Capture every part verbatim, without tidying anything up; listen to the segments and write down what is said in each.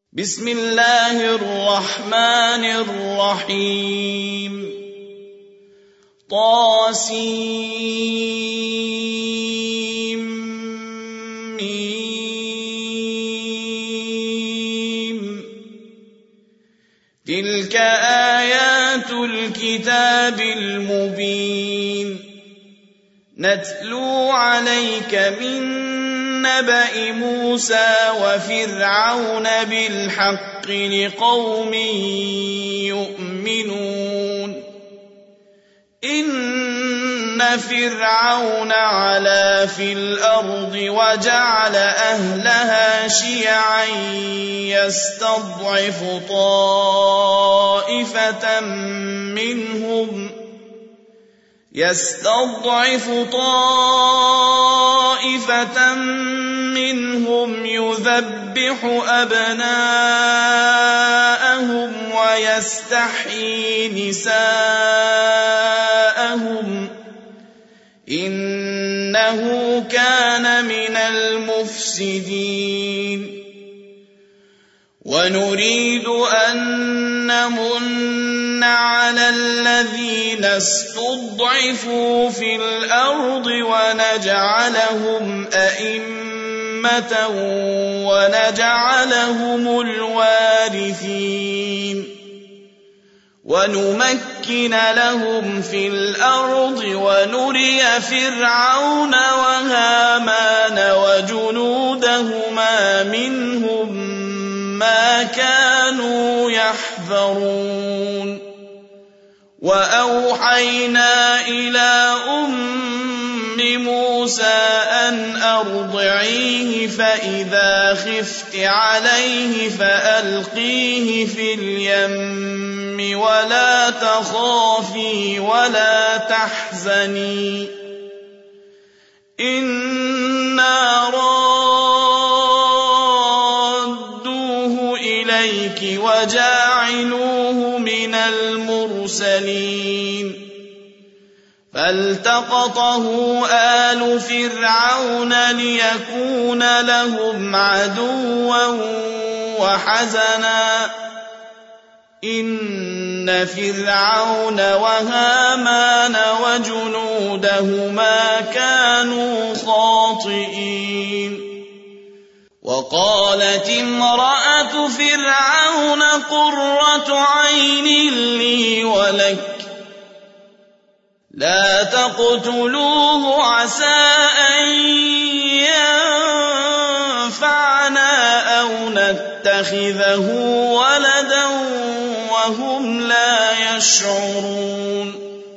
بسم الله الرحمن الرحيم طاسيم ميم تلك آيات الكتاب المبين نتلو عليك من نبأ موسى وفرعون بالحق لقوم يؤمنون إن فرعون علا في الأرض وجعل أهلها شيعا يستضعف طائفة منهم يستضعف طائفة منهم يذبح أبناءهم ويستحيي نساءهم إنه كان من المفسدين ونريد أن نمن على الذين استضعفوا في الأرض ونجعلهم أئمة ونجعلهم الوارثين ونمكن لهم في الأرض ونري فرعون وهامان وجنودهما منهم ما كانوا يحذرون وأوحينا إلى أم موسى أن أرضعيه فإذا خفت عليه فألقيه في اليم ولا تخافي ولا تحزني إنا رادوه إليك وجاعلوه من المرسلين فالتقطه آل فرعون ليكون لهم عدوا وحزنا إن فرعون وهامان وجنودهما كانوا خاطئين وقالت امرأة فرعون قرة عين لي ولك لا تقتلوه عسى أن ينفعنا أو نتخذه ولدا وهم لا يشعرون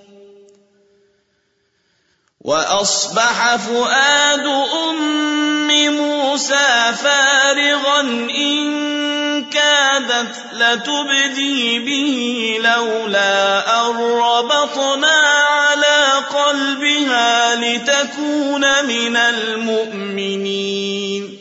وأصبح فؤاد أم موسى فارغا إن كادت لتبدي به لولا أن ربطنا على قلبها لتكون من المؤمنين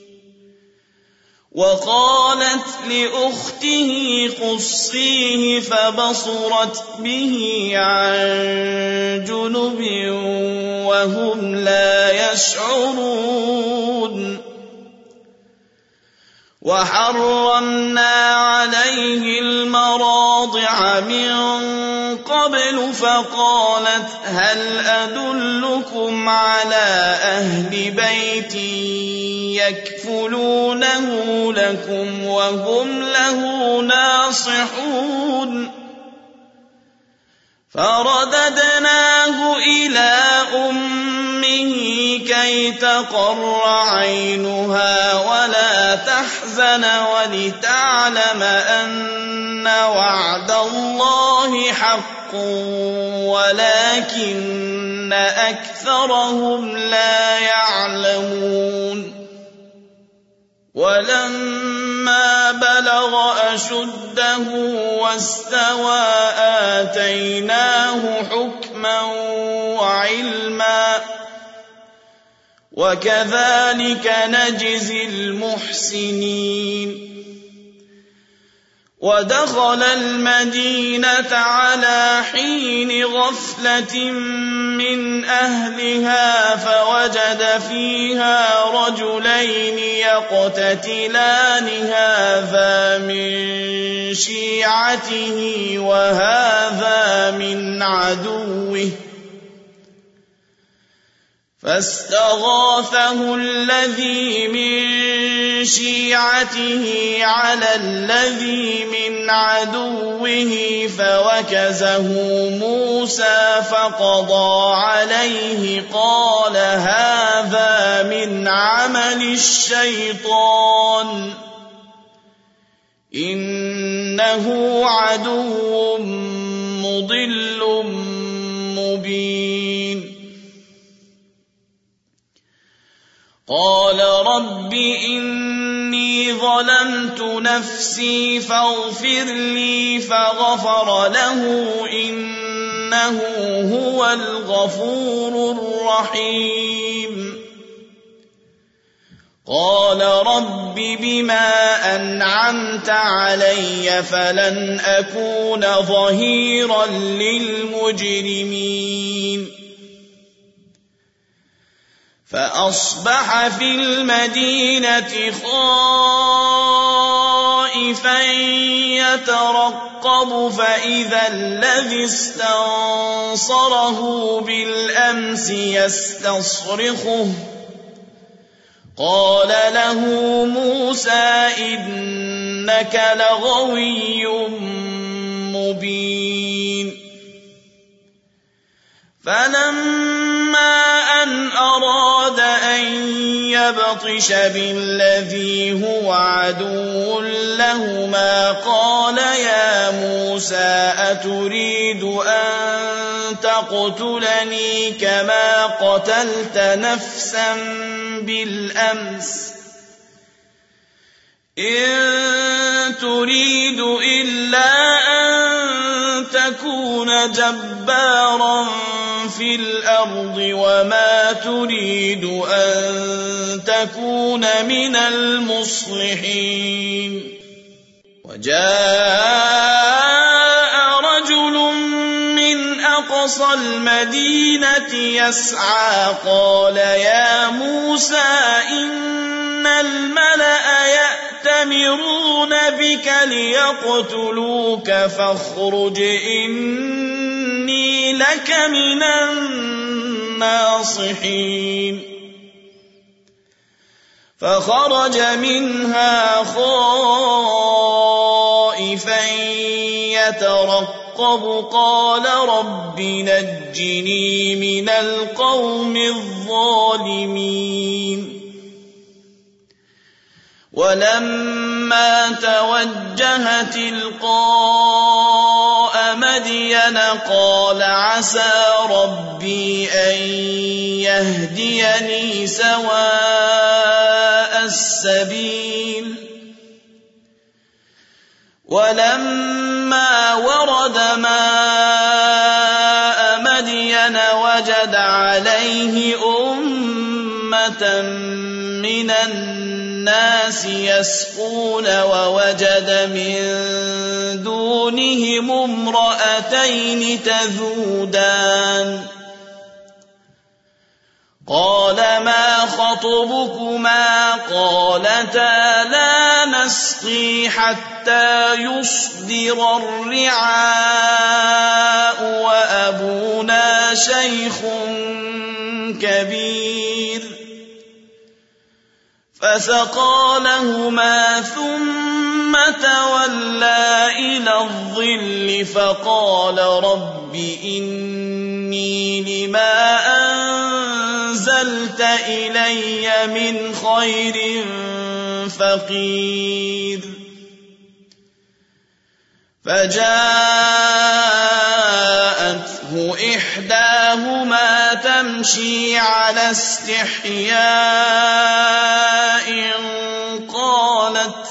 وقالت لأخته قصيه فبصرت به عن جنب وهم لا يشعرون وحرمنا عليه المراضع من قبل فقالت هل أدلكم على أهل بيت يكفلونه لكم وهم له ناصحون فرددناه إلى أمه كي تقر عينها ولا تحزن ولتعلم أن وعد الله حق ولكن أكثرهم لا يعلمون ولما بلغ أشده واستوى آتيناه حكما وعلما وكذلك نجزي المحسنين ودخل المدينة على حين غفلة من أهلها فوجد فيها رجلين يقتتلان هذا من شيعته وهذا من عدوه فاستغاثه الذي من شيعته على الذي من عدوه فوكزه موسى فقضى عليه قال هذا من عمل الشيطان إنه عدو مضل مبين قال رب إني ظلمت نفسي فاغفر لي فغفر له إنه هو الغفور الرحيم قال رب بما أنعمت علي فلن أكون ظهيرا للمجرمين فأصبح في المدينة خائفا يترقب فإذا الذي استنصره بالأمس يستصرخه قال له موسى إنك لغوي مبين فلما أن أراد أن يبطش بالذي هو عدو لهما قال يا موسى أتريد أن تقتلني كما قتلت نفسا بالأمس إن تريد إلا أن تكون جبارا في الأرض وما تريد أن تكون من المصلحين وجاء رجل من أقصى المدينة يسعى قال يا موسى إن الملأ يأتمرون بك ليقتلوك فاخرج إني لك من الناصحين فخرج منها خائفا يترقب قال رب نجني من القوم الظالمين ولما توجه تلقاء مدين قال عسى ربي أن يهديني سواء السبيل ولما ورد ماء مدين وجد عليه أمة من الناس يسقون ووجد من دونهم امرأتين تذودان قال ما خطبكما قالتا لا نسقي حتى يصدر الرعاء وأبونا شيخ كبير فسقى لهما ثم تولى إلى الظل فقال رب إني لما أنزلت إلي من خير فقير فجاءته إحداهما تمشي على استحياء قالت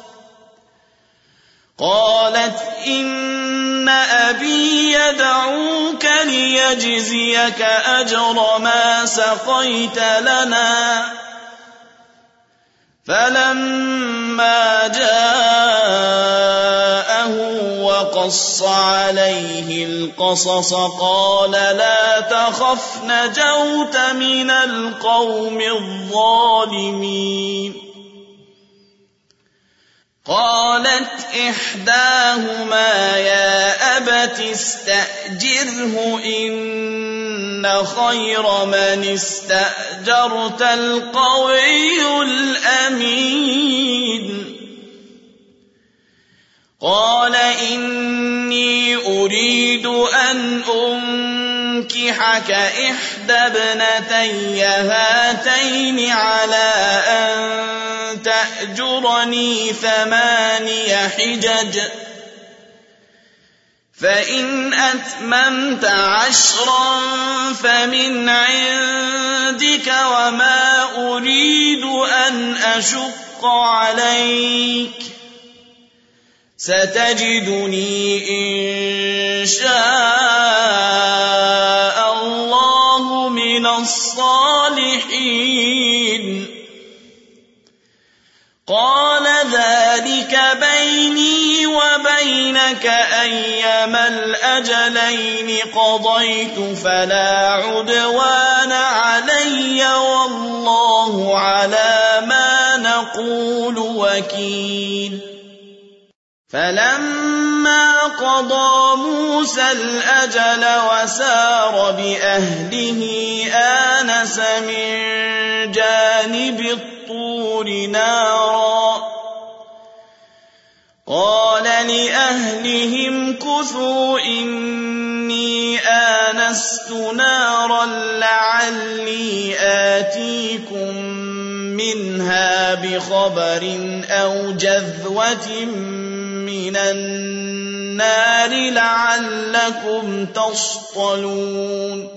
قالت إن أبي يدعوك ليجزيك أجر ما سقيت لنا فلما جاء وقص عليه القصص قال لا تخف نجوت من القوم الظالمين. قالت إحداهما يا أبت استأجره إن خير من استأجرت القوي الأمين. قال إني أريد أن أنكحك إحدى ابنتي هاتين على أن تأجرني ثماني حجج فإن أتممت عشرا فمن عندك وما أريد أن أشق عليك ستجدني إن شاء الله من الصالحين. قال ذلك بيني وبينك أيما الأجلين قضيت فلا عدوان علي والله على ما نقول وكيل. فلما قضى موسى الأجل وسار بأهله آنس من جانب الطور نارا قال لأهلهم كثوا إني آنست نارا لعلي آتيكم منها بخبر أو جذوة من النار لعلكم تصطلون.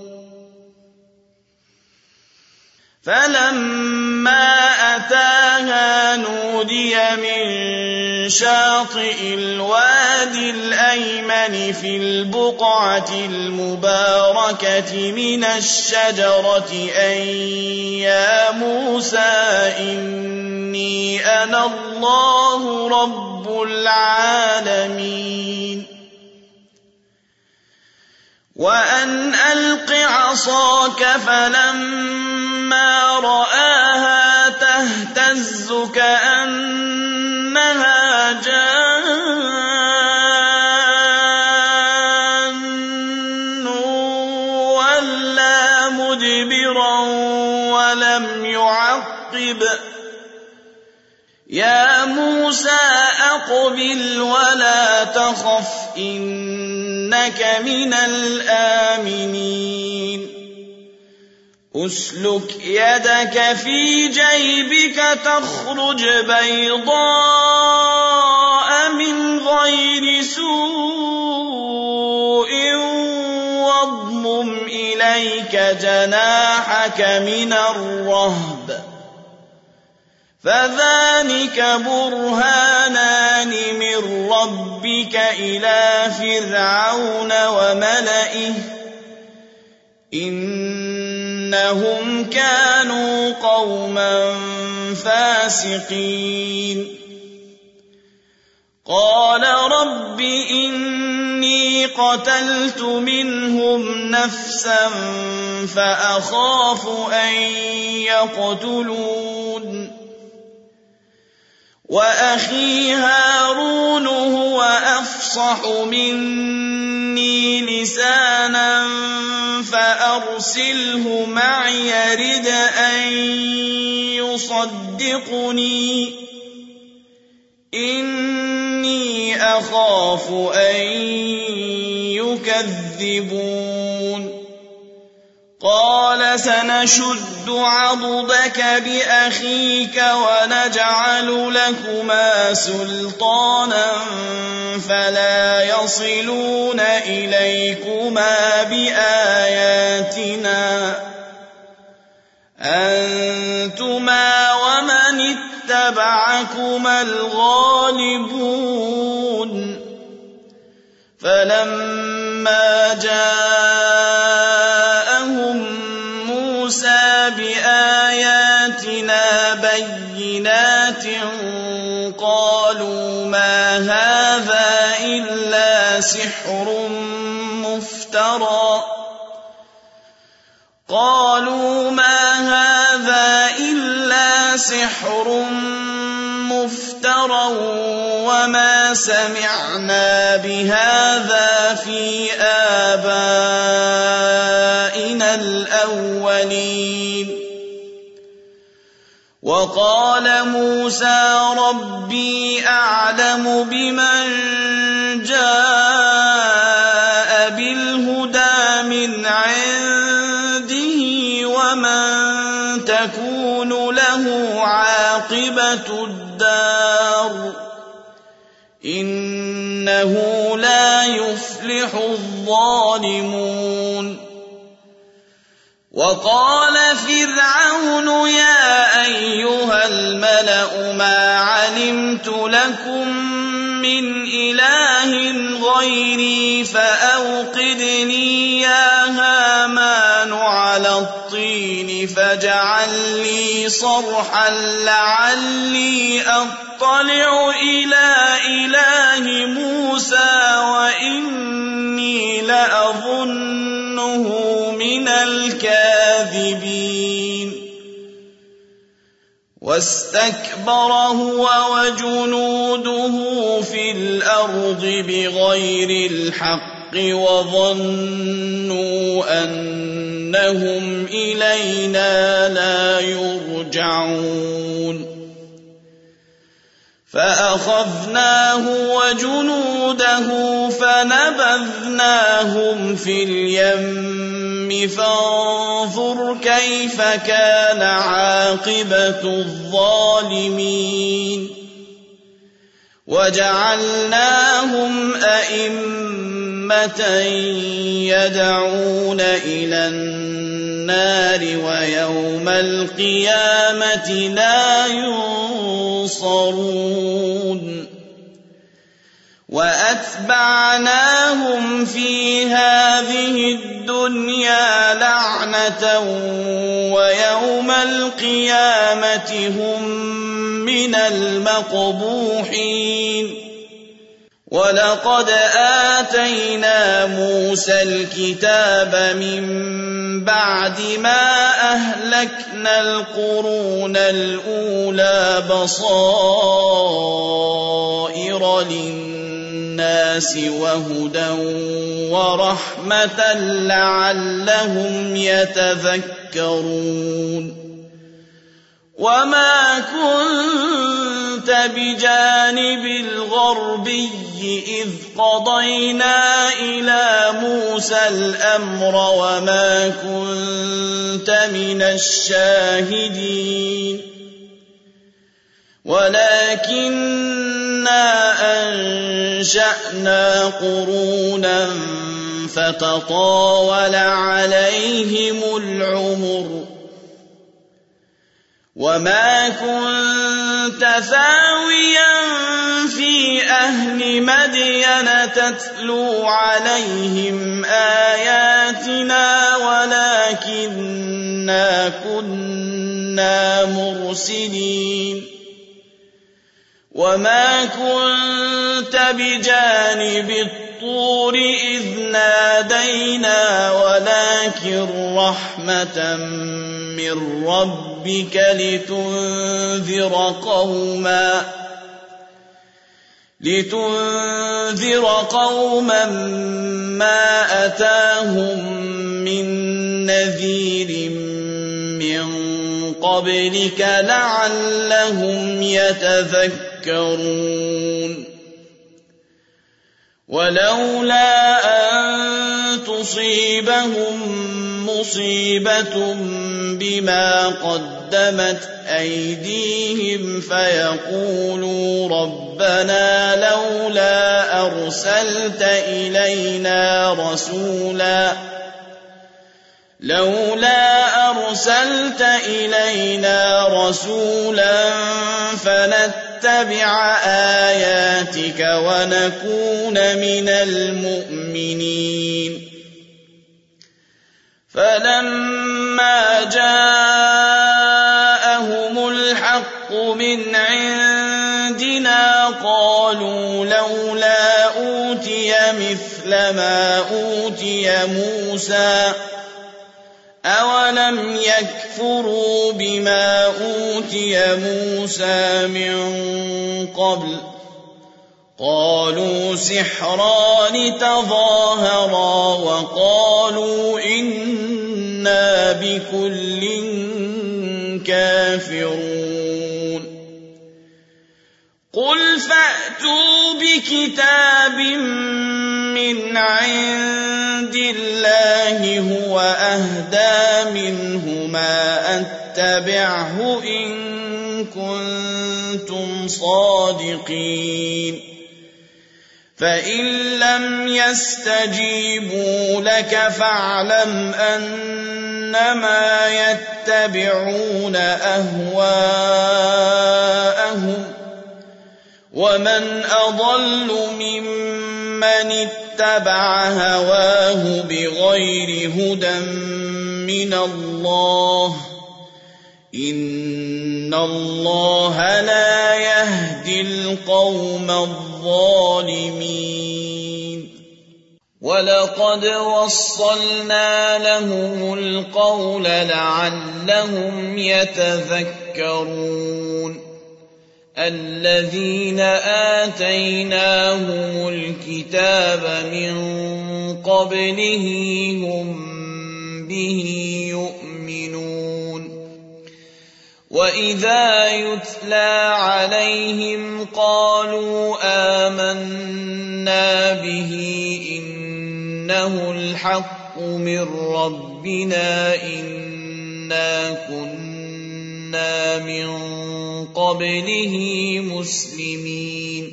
فلما أتاها نودي من شاطئ الوادي الأيمن في البقعة المباركة من الشجرة أن يا موسى إني أنا الله رب العالمين. وأن ألق عصاك فلما رآها تهتز كأنها جان ولا مدبرا ولم يعقب يا موسى أقبل ولا تخف إنك من الآمنين. أسلك يدك في جيبك تخرج بيضاء من غير سوء واضمم إليك جناحك من الرهب فذلك برهانان من ربك إلى فرعون وملئه إنهم كانوا قوما فاسقين. قال رب إني قتلت منهم نفسا فأخاف أن يقتلون وأخي هارون هو أفصح مني لسانا فأرسله معي يرد أن يصدقني إني أخاف أن يكذبون. قال سنشد عضدك بأخيك ونجعل لكما سلطانا فلا يصلون إليكما بآياتنا أنتما ومن اتبعكما الغالبون. فلما جاءهم موسى بآياتنا بينات قالوا ما هذا إلا سحر مفترى قالوا ما هذا إلا سحر مفترى وما سمعنا بهذا في آبائنا الأولين وقال موسى ربي أعلم بمن جاء بالهدى من عنده ومن تكون له عاقبة الدار إنه لا يفلح الظالمون وقال فرعون يا أيها الملأ ما علمت لكم من إله غيري فأوقد لي يا هامان على الطين فاجعل لي صرحا لعلي أطلع إلى إله موسى وإني لأظنه من الكاذبين واستكبر هو وجنوده في الأرض بغير الحق وظنوا أنهم إلينا لا يرجعون فأخذناه وجنوده فنبذناهم في اليم فانظر كيف كان عاقبة الظالمين وجعلناهم أئمة يدعون إلى النار ويوم القيامة لا ينصرون وأتبعناهم في هذه الدنيا لعنة ويوم القيامة هم من المقبوحين ولقد آتينا موسى الكتاب من بعد ما أهلكنا القرون الأولى بصائر للناس وهدى ورحمة لعلهم يتذكرون وما كنت بجانب الغربي إذ قضينا إلى موسى الأمر وما كنت من الشاهدين ولكننا أنشأنا قرونا فتطاول عليهم العمر وما كنت ثاويا في أهل مدين تتلو عليهم آياتنا ولكننا كنا مرسلين وما كنت بجانب الطور إذ نادينا ولكن رحمة من ربك لتنذر قوما لتنذر قوما ما أتاهم من نذير من قبلك لعلهم يتذكرون ولولا أن تصيبهم مصيبة بما قدمت أيديهم فيقولوا ربنا لولا أرسلت إلينا رسولا لولا أرسلت إلينا رسولا فنتبع آياتك ونكون من المؤمنين فلما جاءهم الحق من عندنا قالوا لولا أوتي أوتي مثل ما أوتي موسى أولم يكفروا بما أوتي موسى من قبل قالوا سحران تظاهرا وقالوا إنا بكل كافرون قل فأتوا بكتاب من عند الله هو أهدى منهما أتبعه إن كنتم صادقين فإن لم يستجيبوا لك فاعلم أنما يتبعون أهواءهم ومن أضل ممن اتبع هواه بغير هدى من الله إن الله لا يهدي القوم الظالمين ولقد وصلنا لهم القول لعلهم يتذكرون الذين آتيناهم الكتاب من قبله هم به يؤمنون وإذا يتلى عليهم قالوا آمنا به إنه الحق من ربنا إنا كنا من قبله مسلمين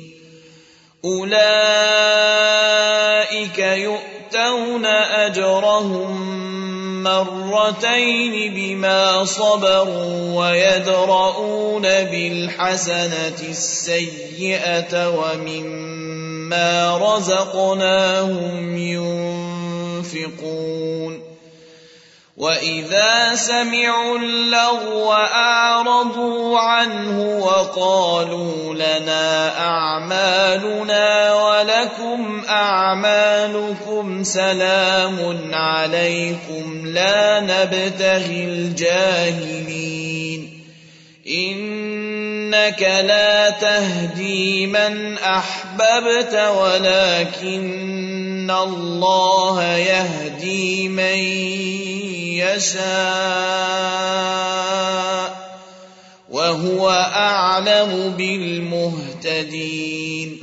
أولئك يؤتون أجرهم مرتين بما صبروا ويدرؤون بالحسنة السيئة ومما رزقناهم ينفقون وإذا سمعوا اللغو أعرضوا عنه وقالوا لنا أعمالنا ولكم أعمالكم سلام عليكم لا نبتغي الجاهلين إنك لا تهدي من أحببت ولكن الله يهدي من يشاء وهو أعلم بالمهتدين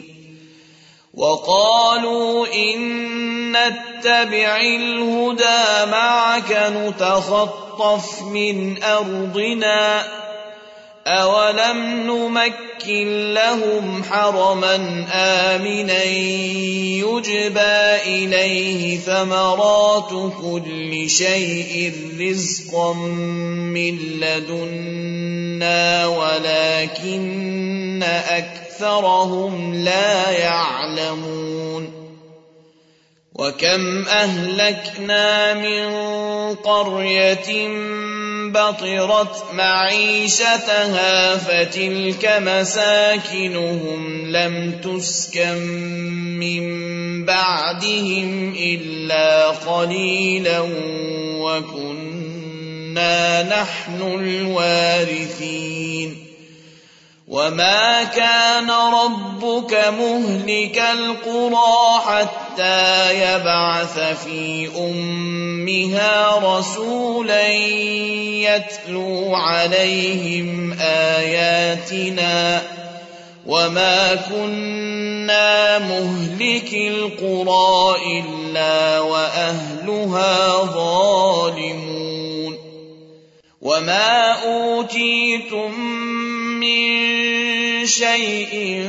وقالوا إن نتبع الهدى معك نتخطف من أرضنا أولم نمكن لهم حرما آمنا يجبى إليه ثمرات كل شيء رزقا من لدنا ولكن أكثرهم لا يعلمون وكم أهلكنا من قرية بطرت معيشتها فتلك مساكنهم لم تسكن من بعدهم إلا قليلا وكنا نحن الوارثين وما كان ربك مهلك القرى حتى يبعث في أمها رسولا يتلو عليهم آياتنا وما كنا مهلك القرى إلا وأهلها ظالمون وما أوتيتم من شيء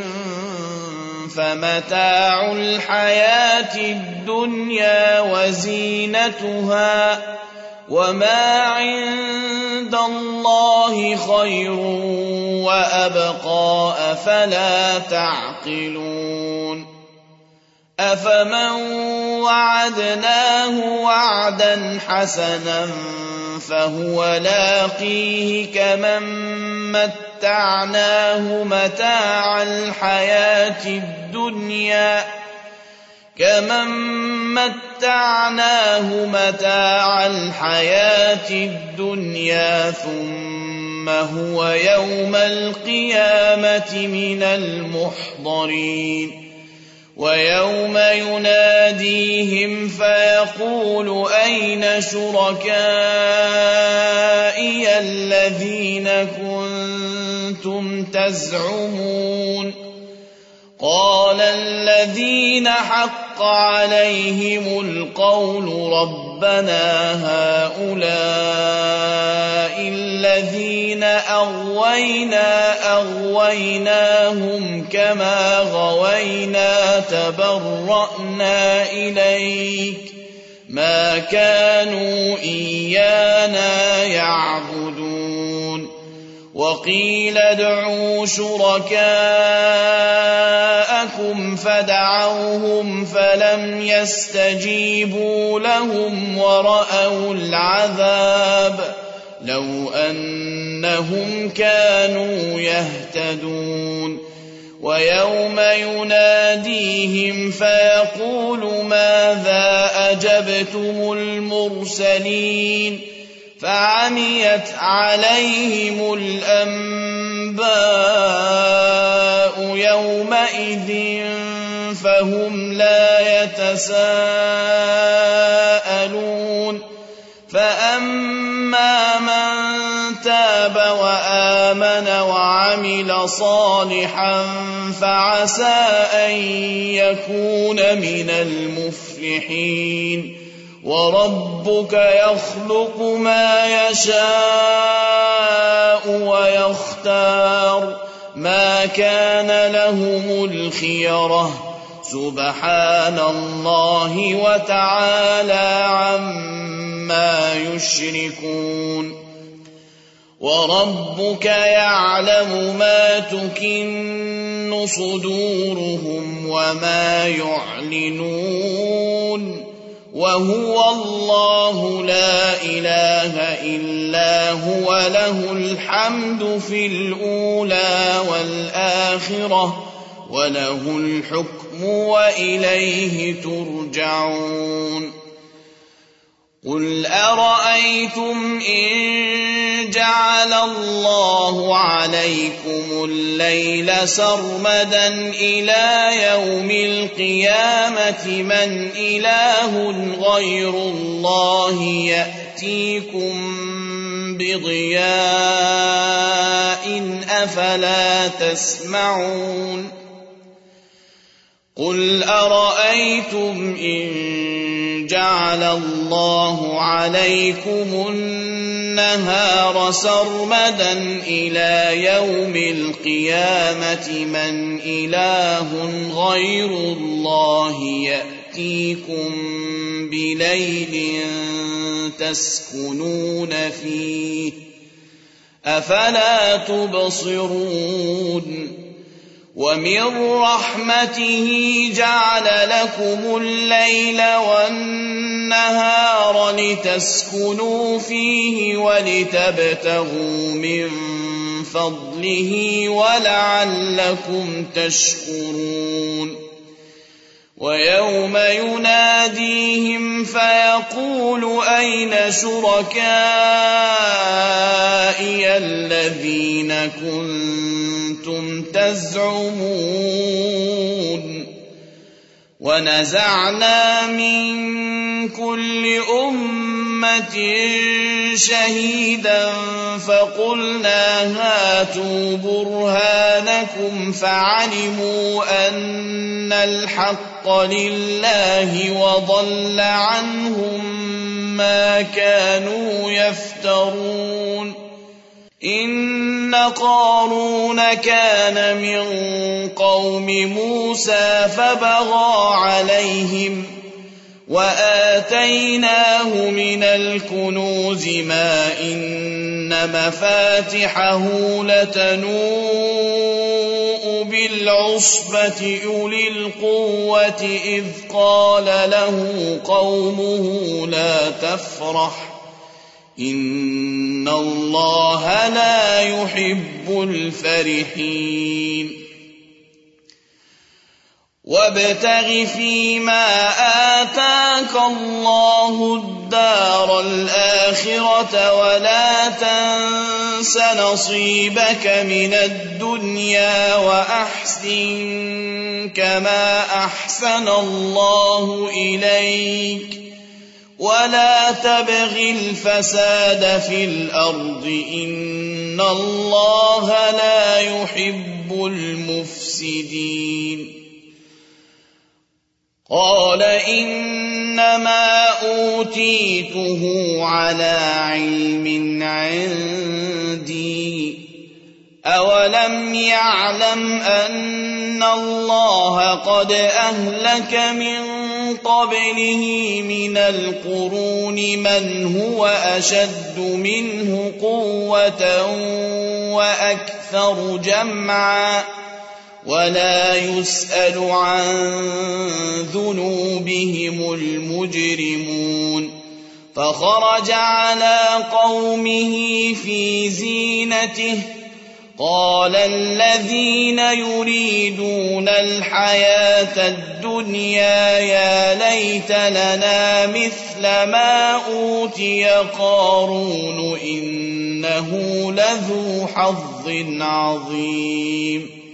فمتاع الحياة الدنيا وزينتها وما عند الله خير وأبقى أفلا تعقلون أفمن وعدناه وعدا حسنا فهو لاقيه كمن متعناه متاع الحياة الدنيا كمن متعناه متاع الحياة الدنيا ثم هو يوم القيامة من المحضرين ويوم يناديهم فيقول أين شركائي الذين كنتم تزعمون قال الذين حق عليهم القول ربنا هؤلاء الذين أغوينا أغويناهم كما غوينا تبرأنا إليك ما كانوا إيانا يعبدون وقيل ادعوا شركاءكم فدعوهم فلم يستجيبوا لهم ورأوا العذاب لو أنهم كانوا يهتدون ويوم يناديهم فيقول ماذا أجبتم المرسلين فعميت عليهم الأنباء يومئذ فهم لا يتساءلون فأما من تاب وآمن وعمل صالحا فعسى أن يكون من المفلحين وربك يخلق ما يشاء ويختار ما كان لهم الخيرة سبحان الله وتعالى عما يشركون وربك يعلم ما تكن صدورهم وما يعلنون وهو الله لا إله إلا هو له الحمد في الأولى والآخرة وله الحكم وإليه ترجعون قل أرأيتم إن جعل الله عليكم الليل سرمدا إلى يوم القيامة من إله غير الله يأتيكم بضياء أفلا تسمعون قل أرأيتم إن جعل الله عليكم النهار سرمدا إلى يوم القيامة من إله غير الله يأتيكم بليل تسكنون فيه أفلا تبصرون ومن رحمته جعل لكم الليل والنهار لتسكنوا فيه ولتبتغوا من فضله ولعلكم تشكرون ويوم يناديهم فيقول أين شركائي الذين كنتم تزعمون ونزعنا من كل أمة شهيدا فقلنا هاتوا برهانكم فعلموا أن الحق لله وضل عنهم ما كانوا يفترون إن قارون كان من قوم موسى فبغى عليهم وآتيناه من الكنوز ما إن مفاتحه لتنوء بالعصبة أولي القوة إذ قال له قومه لا تفرح إن الله لا يحب الفرحين وابتغ فيما آتاك الله الدار الآخرة ولا تنس نصيبك من الدنيا وأحسن كما أحسن الله إليك ولا تبغ الفساد في الأرض إن الله لا يحب المفسدين. قال إنما أوتيته على علم عندي أولم يعلم أن الله قد أهلك من قبله من القرون من هو أشد منه قوة وأكثر جمعا ولا يسأل عن ذنوبهم المجرمون. فخرج على قومه في زينته قال الذين يريدون الحياة الدنيا يا ليت لنا مثل ما أوتي قارون إنه لذو حظ عظيم.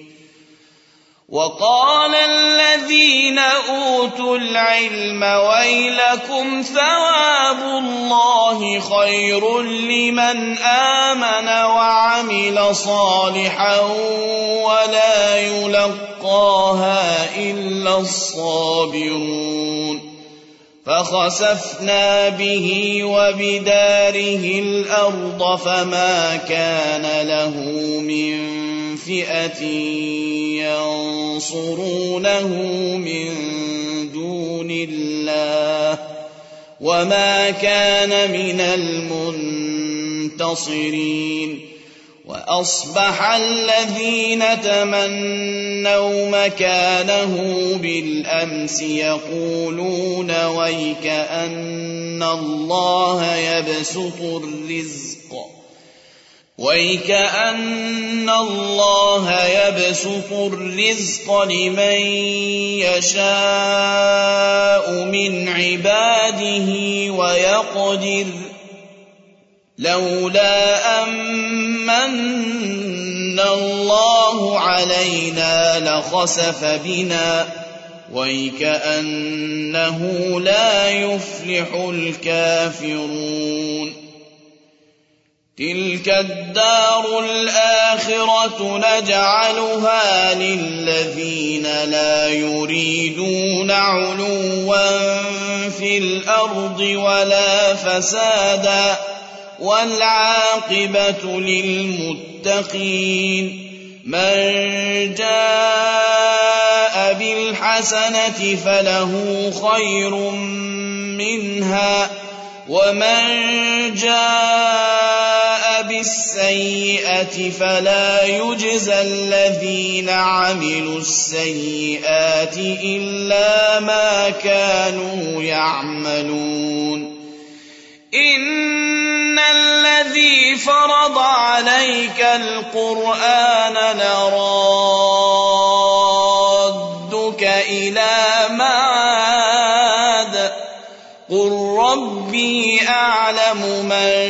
وقال الذين أوتوا العلم ويلكم ثواب الله خير لمن آمن وعمل صالحا ولا يلقاها إلا الصابرون. فخسفنا به وبداره الأرض فما كان له من فئة ينصرونه من دون الله وما كان من المنتصرين. وأصبح الذين تمنوا مكانه بالأمس يقولون ويكأن الله يبسط الرزق ويكأن الله يبسط الرزق لمن يشاء من عباده ويقدر لولا أمن الله علينا لخسف بنا ويكأنه لا يفلح الكافرون. تلك الدار الآخرة نجعلها للذين لا يريدون علوا في الأرض ولا فسادا والعاقبة للمتقين. من جاء بالحسنة فله خير منها ومن جاء بالسيئة فلا يجزى الذين عملوا السيئات إلا ما كانوا يعملون. إن الذي فرض عليك القرآن لرادك إلى معاد قل ربي أعلم من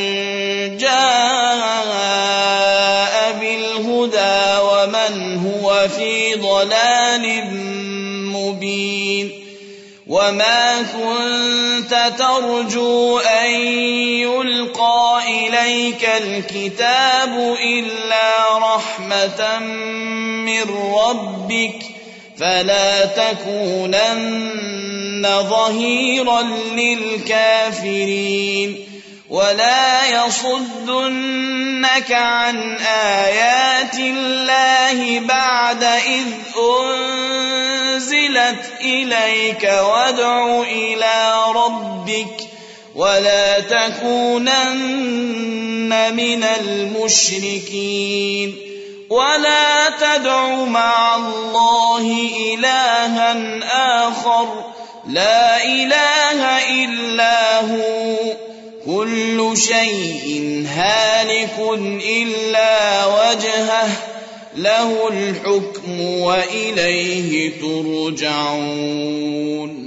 جاء بالهدى ومن هو في ضلال مبين. وما كنت ترجو أن يلقى إليك الكتاب إلا رحمة من ربك فلا تكونن ظهيرا للكافرين. ولا يصدنك عن آيات الله بعد إذ أنزلت إليك وادع إلى ربك ولا تكونن من المشركين. ولا تدع مع الله إلها آخر لا إله إلا هو كل شيء هالك إلا وجهه له الحكم وإليه ترجعون.